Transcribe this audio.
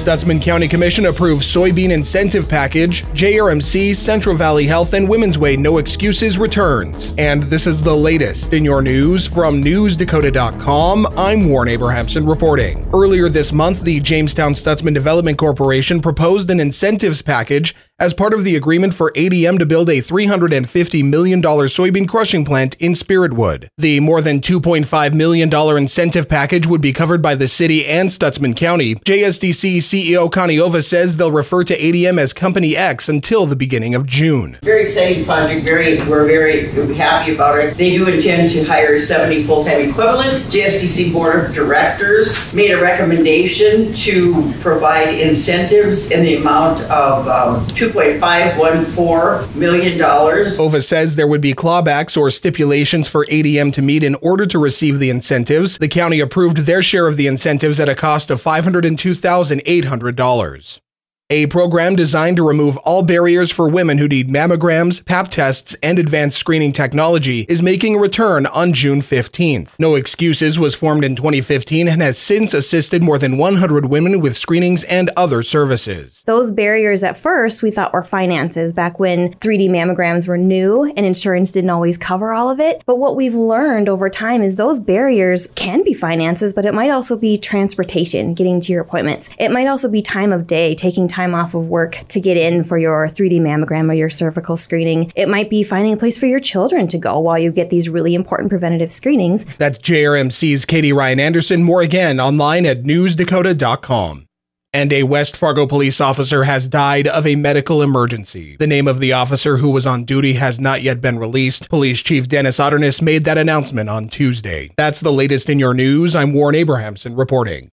Stutsman County Commission approved soybean incentive package. JRMC, Central Valley Health, and Women's Way No Excuses returns. And this is the latest in your news from NewsDakota.com. I'm Warren Abrahamson reporting. Earlier this month, the Jamestown Stutsman Development Corporation proposed an incentives package as part of the agreement for ADM to build a $350 million soybean crushing plant in Spiritwood. The more than $2.5 million incentive package would be covered by the city and Stutsman County. JSDC CEO Connie Ova says they'll refer to ADM as Company X until the beginning of June. Very exciting project. We're very happy about it. They do intend to hire 70 full-time equivalent. JSDC Board of Directors made a recommendation to provide incentives in the amount of $2.514 million. Ova says there would be clawbacks or stipulations for ADM to meet in order to receive the incentives. The county approved their share of the incentives at a cost of $502,800. A program designed to remove all barriers for women who need mammograms, Pap tests, and advanced screening technology is making a return on June 15th. No Excuses was formed in 2015 and has since assisted more than 100 women with screenings and other services. Those barriers at first we thought were finances back when 3D mammograms were new and insurance didn't always cover all of it. But what we've learned over time is those barriers can be finances, but it might also be transportation, getting to your appointments. It might also be time of day, taking time off of work to get in for your 3D mammogram or your cervical screening. It might be finding a place for your children to go while you get these really important preventative screenings. That's JRMC's Katie Ryan Anderson. More again online at newsdakota.com. And a West Fargo police officer has died of a medical emergency. The name of the officer who was on duty has not yet been released. Police Chief Dennis Otterness made that announcement on Tuesday. That's the latest in your news. I'm Warren Abrahamson reporting.